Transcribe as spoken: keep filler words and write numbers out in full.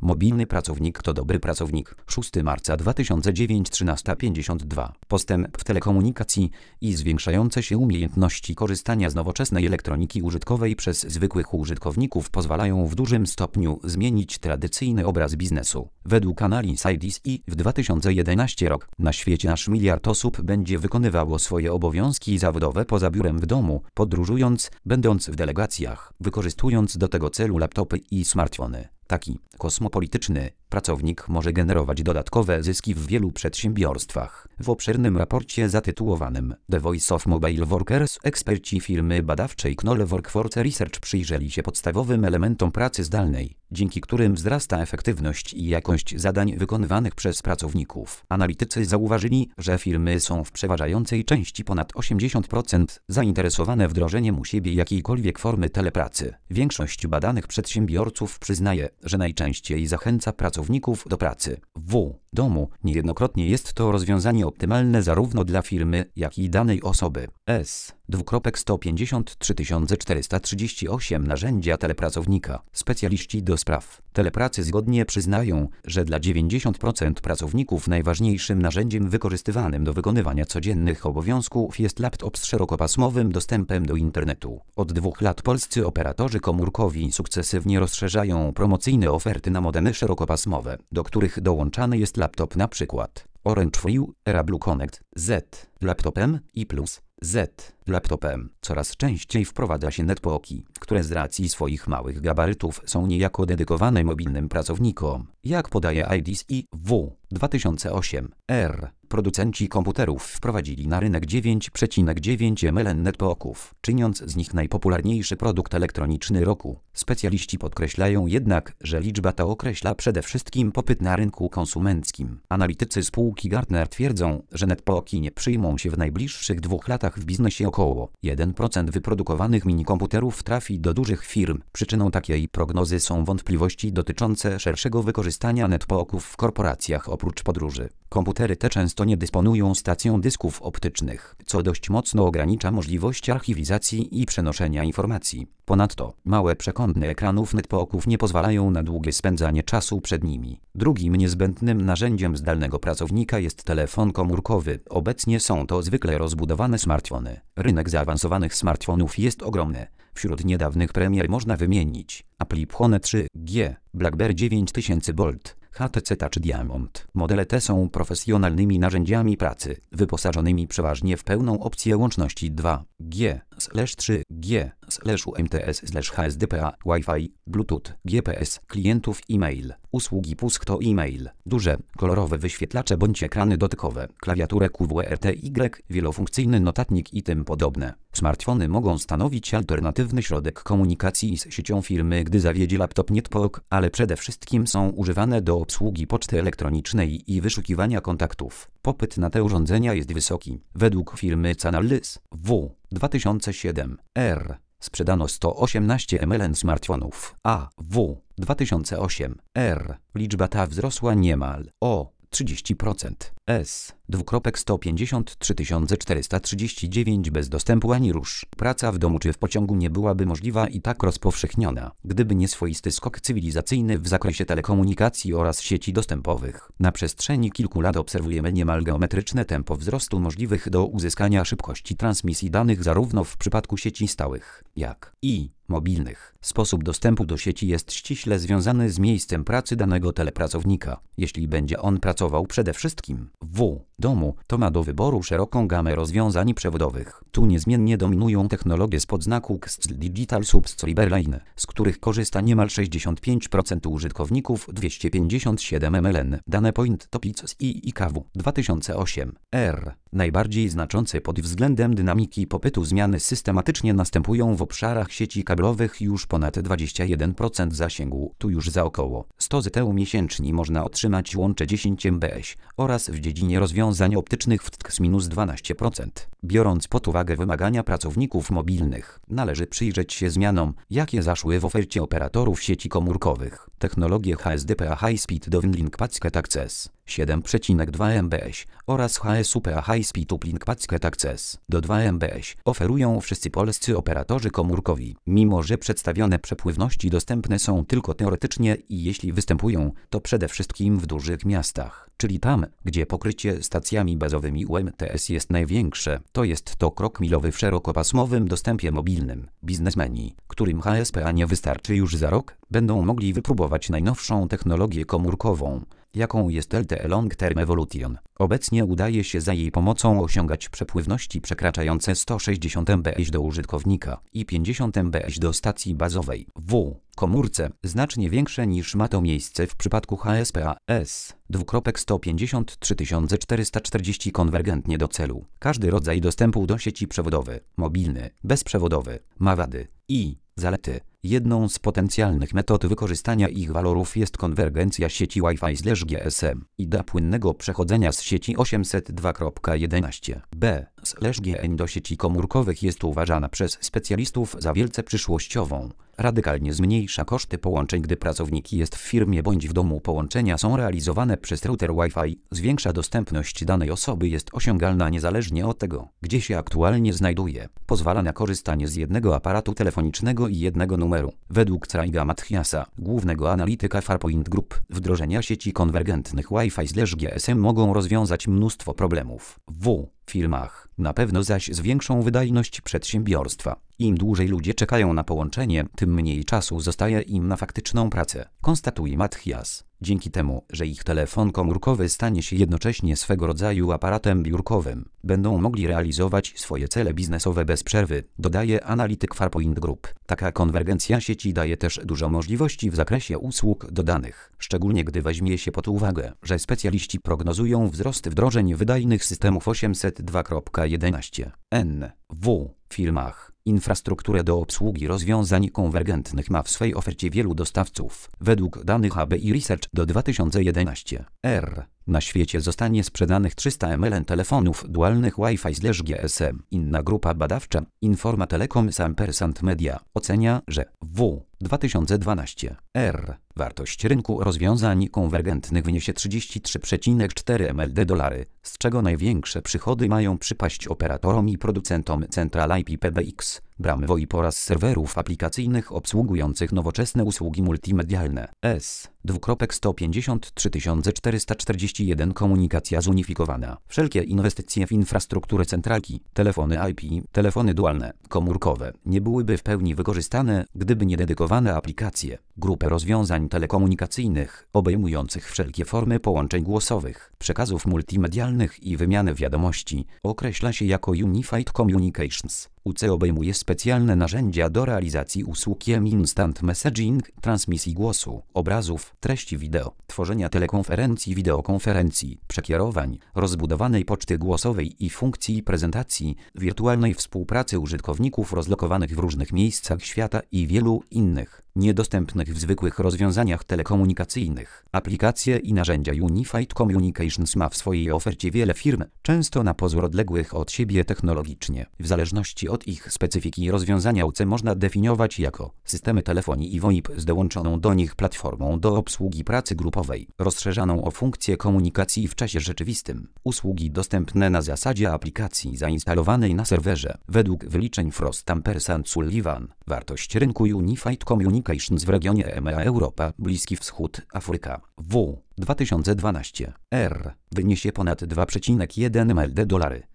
Mobilny pracownik to dobry pracownik. szóstego marca dwa tysiące dziewiątego, trzynaста pięćdziesiąt dwa. Postęp w telekomunikacji i zwiększające się umiejętności korzystania z nowoczesnej elektroniki użytkowej przez zwykłych użytkowników pozwalają w dużym stopniu zmienić tradycyjny obraz biznesu. Według analiz I D C w dwa tysiące jedenastym rok na świecie aż miliard osób będzie wykonywało swoje obowiązki zawodowe poza biurem w domu, podróżując, będąc w delegacjach, wykorzystując do tego celu laptopy i smartfony. Taki kosmopolityczny pracownik może generować dodatkowe zyski w wielu przedsiębiorstwach. W obszernym raporcie zatytułowanym The Voice of Mobile Workers eksperci firmy badawczej Knoll Workforce Research przyjrzeli się podstawowym elementom pracy zdalnej, dzięki którym wzrasta efektywność i jakość zadań wykonywanych przez pracowników. Analitycy zauważyli, że firmy są w przeważającej części ponad osiemdziesiąt procent zainteresowane wdrożeniem u siebie jakiejkolwiek formy telepracy. Większość badanych przedsiębiorców przyznaje, że najczęściej zachęca pracowników do pracy w domu. Niejednokrotnie jest to rozwiązanie optymalne zarówno dla firmy, jak i danej osoby. S. sto pięćdziesiąt trzy tysiące czterysta trzydzieści osiem narzędzia telepracownika. Specjaliści do spraw telepracy zgodnie przyznają, że dla dziewięćdziesięciu procent pracowników najważniejszym narzędziem wykorzystywanym do wykonywania codziennych obowiązków jest laptop z szerokopasmowym dostępem do internetu. Od dwóch lat polscy operatorzy komórkowi sukcesywnie rozszerzają promocyjne oferty na modemy szerokopasmowe, do których dołączany jest laptop np. Orange Free, Era Blue Connect, Z, laptopem i plus, Z, laptopem. Coraz częściej wprowadza się netbooki, które z racji swoich małych gabarytów są niejako dedykowane mobilnym pracownikom. Jak podaje I D C w dwa tysiące osiem R, producenci komputerów wprowadzili na rynek dziewięć przecinek dziewięć milionów netbooków, czyniąc z nich najpopularniejszy produkt elektroniczny roku. Specjaliści podkreślają jednak, że liczba ta określa przede wszystkim popyt na rynku konsumenckim. Analitycy spółki Gartner twierdzą, że netbooki nie przyjmą się w najbliższych dwóch latach w biznesie. Około jeden procent wyprodukowanych minikomputerów trafi do dużych firm. Przyczyną takiej prognozy są wątpliwości dotyczące szerszego wykorzystania netbooków w korporacjach oprócz podróży. Komputery te często nie dysponują stacją dysków optycznych, co dość mocno ogranicza możliwość archiwizacji i przenoszenia informacji. Ponadto małe przekątne ekranów netbooków nie pozwalają na długie spędzanie czasu przed nimi. Drugim niezbędnym narzędziem zdalnego pracownika jest telefon komórkowy. Obecnie są to zwykle rozbudowane smartfony. Rynek zaawansowanych smartfonów jest ogromny. Wśród niedawnych premier można wymienić Apple trzy G, BlackBerry dziewięć tysięcy Bolt, H T C Touch Diamond. Modele te są profesjonalnymi narzędziami pracy, wyposażonymi przeważnie w pełną opcję łączności dwa G, trzy G, U M T S, H S D P A, Wi-Fi, Bluetooth, G P S, klientów e-mail, usługi pusk to e-mail, duże, kolorowe wyświetlacze bądź ekrany dotykowe, klawiaturę Q W E R T Y, wielofunkcyjny notatnik i tym podobne. Smartfony mogą stanowić alternatywny środek komunikacji z siecią firmy, gdy zawiedzie laptop netbook, ale przede wszystkim są używane do obsługi poczty elektronicznej i wyszukiwania kontaktów. Popyt na te urządzenia jest wysoki. Według firmy Canalys w dwa tysiące siódmym R sprzedano sto osiemnaście milionów smartfonów, a w dwa tysiące ósmym R liczba ta wzrosła niemal o trzydzieści procent. S. sto pięćdziesiąt trzy tysiące czterysta trzydzieści dziewięć bez dostępu ani rusz. Praca w domu czy w pociągu nie byłaby możliwa i tak rozpowszechniona, gdyby nie swoisty skok cywilizacyjny w zakresie telekomunikacji oraz sieci dostępowych. Na przestrzeni kilku lat obserwujemy niemal geometryczne tempo wzrostu możliwych do uzyskania szybkości transmisji danych zarówno w przypadku sieci stałych, jak i mobilnych. Sposób dostępu do sieci jest ściśle związany z miejscem pracy danego telepracownika. Jeśli będzie on pracował przede wszystkim w domu, to ma do wyboru szeroką gamę rozwiązań przewodowych. Tu niezmiennie dominują technologie spod znaku X C L Digital Subscriber Line, z których korzysta niemal sześćdziesiąt pięć procent użytkowników, dwieście pięćdziesiąt siedem milionów. Dane Point Topics i I K W dwa tysiące ósmy R. Najbardziej znaczące pod względem dynamiki popytu zmiany systematycznie następują w obszarach sieci kablowych, już ponad dwadzieścia jeden procent zasięgu. Tu już za około sto złotych miesięcznie można otrzymać łącze dziesięć megabitów oraz w dziedzinie rozwiązań optycznych w T K S minus dwanaście procent. Biorąc pod uwagę wymagania pracowników mobilnych, należy przyjrzeć się zmianom, jakie zaszły w ofercie operatorów sieci komórkowych. Technologie H S D P A High Speed Downlink Packet Access siedem przecinek dwa megabitów oraz H S U P A High Speed Uplink Packet Access do dwa megabitów oferują wszyscy polscy operatorzy komórkowi. Mimo że przedstawione przepływności dostępne są tylko teoretycznie i jeśli występują, to przede wszystkim w dużych miastach, czyli tam, gdzie pokrycie stacjami bazowymi U M T S jest największe, to jest to krok milowy w szerokopasmowym dostępie mobilnym. Biznesmeni, którym H S P A nie wystarczy już za rok, będą mogli wypróbować najnowszą technologię komórkową, jaką jest L T E Long Term Evolution. Obecnie udaje się za jej pomocą osiągać przepływności przekraczające sto sześćdziesiąt megabitów do użytkownika i pięćdziesiąt megabitów do stacji bazowej w komórce, znacznie większe niż ma to miejsce w przypadku H S P A S sto pięćdziesiąt trzy tysiące czterysta czterdzieści konwergentnie do celu. Każdy rodzaj dostępu do sieci przewodowy, mobilny, bezprzewodowy ma wady i zalety. Jedną z potencjalnych metod wykorzystania ich walorów jest konwergencja sieci Wi-Fi/G S M. Idea płynnego przechodzenia z sieci osiemset dwa kropka jedenaście b G N do sieci komórkowych jest uważana przez specjalistów za wielce przyszłościową. Radykalnie zmniejsza koszty połączeń, gdy pracownik jest w firmie bądź w domu. Połączenia są realizowane przez router Wi-Fi. Zwiększa dostępność danej osoby, jest osiągalna niezależnie od tego, gdzie się aktualnie znajduje. Pozwala na korzystanie z jednego aparatu telefonicznego i jednego numeru. Według Craiga Mathiasa, głównego analityka Farpoint Group, wdrożenia sieci konwergentnych Wi-Fi/G S M mogą rozwiązać mnóstwo problemów w firmach, na pewno zaś zwiększą wydajność przedsiębiorstwa. Im dłużej ludzie czekają na połączenie, tym mniej czasu zostaje im na faktyczną pracę, konstatuje Mathias. Dzięki temu, że ich telefon komórkowy stanie się jednocześnie swego rodzaju aparatem biurkowym, będą mogli realizować swoje cele biznesowe bez przerwy, dodaje analityk Farpoint Group. Taka konwergencja sieci daje też dużo możliwości w zakresie usług dodanych, szczególnie gdy weźmie się pod uwagę, że specjaliści prognozują wzrost wdrożeń wydajnych systemów osiemset dwa kropka jedenaście n w firmach. Infrastrukturę do obsługi rozwiązań konwergentnych ma w swej ofercie wielu dostawców. Według danych A B I Research do dwa tysiące jedenastego r na świecie zostanie sprzedanych trzysta milionów telefonów dualnych Wi-Fi/G S M. Inna grupa badawcza, Informa Telecom Sampersant Media, ocenia, że w dwa tysiące dwunastego r wartość rynku rozwiązań konwergentnych wyniesie trzydzieści trzy przecinek cztery miliardy dolarów, z czego największe przychody mają przypaść operatorom i producentom Central I P P B X, bram VoIP oraz serwerów aplikacyjnych obsługujących nowoczesne usługi multimedialne. S sto pięćdziesiąt trzy tysiące czterysta czterdzieści jeden Komunikacja zunifikowana. Wszelkie inwestycje w infrastrukturę centralki, telefony I P, telefony dualne, komórkowe nie byłyby w pełni wykorzystane, gdyby nie dedykowane aplikacje. Grupę rozwiązań telekomunikacyjnych obejmujących wszelkie formy połączeń głosowych, przekazów multimedialnych i wymiany wiadomości określa się jako Unified Communications. U C obejmuje specjalne narzędzia do realizacji usług Instant Messaging, transmisji głosu, obrazów, treści wideo, tworzenia telekonferencji, wideokonferencji, przekierowań, rozbudowanej poczty głosowej i funkcji prezentacji, wirtualnej współpracy użytkowników rozlokowanych w różnych miejscach świata i wielu innych, niedostępnych w zwykłych rozwiązaniach telekomunikacyjnych. Aplikacje i narzędzia Unified Communications ma w swojej ofercie wiele firm, często na pozór odległych od siebie technologicznie. W zależności od ich specyfiki rozwiązania U C można definiować jako systemy telefonii i VoIP z dołączoną do nich platformą do obsługi pracy grupowej, rozszerzaną o funkcje komunikacji w czasie rzeczywistym. Usługi dostępne na zasadzie aplikacji zainstalowanej na serwerze. Według wyliczeń Frost Ampersand Sullivan, wartość rynku Unified Communications w regionie E M E A Europa, Bliski Wschód, Afryka w dwa tysiące dwunastego r wyniesie ponad dwa przecinek jeden miliarda dolarów.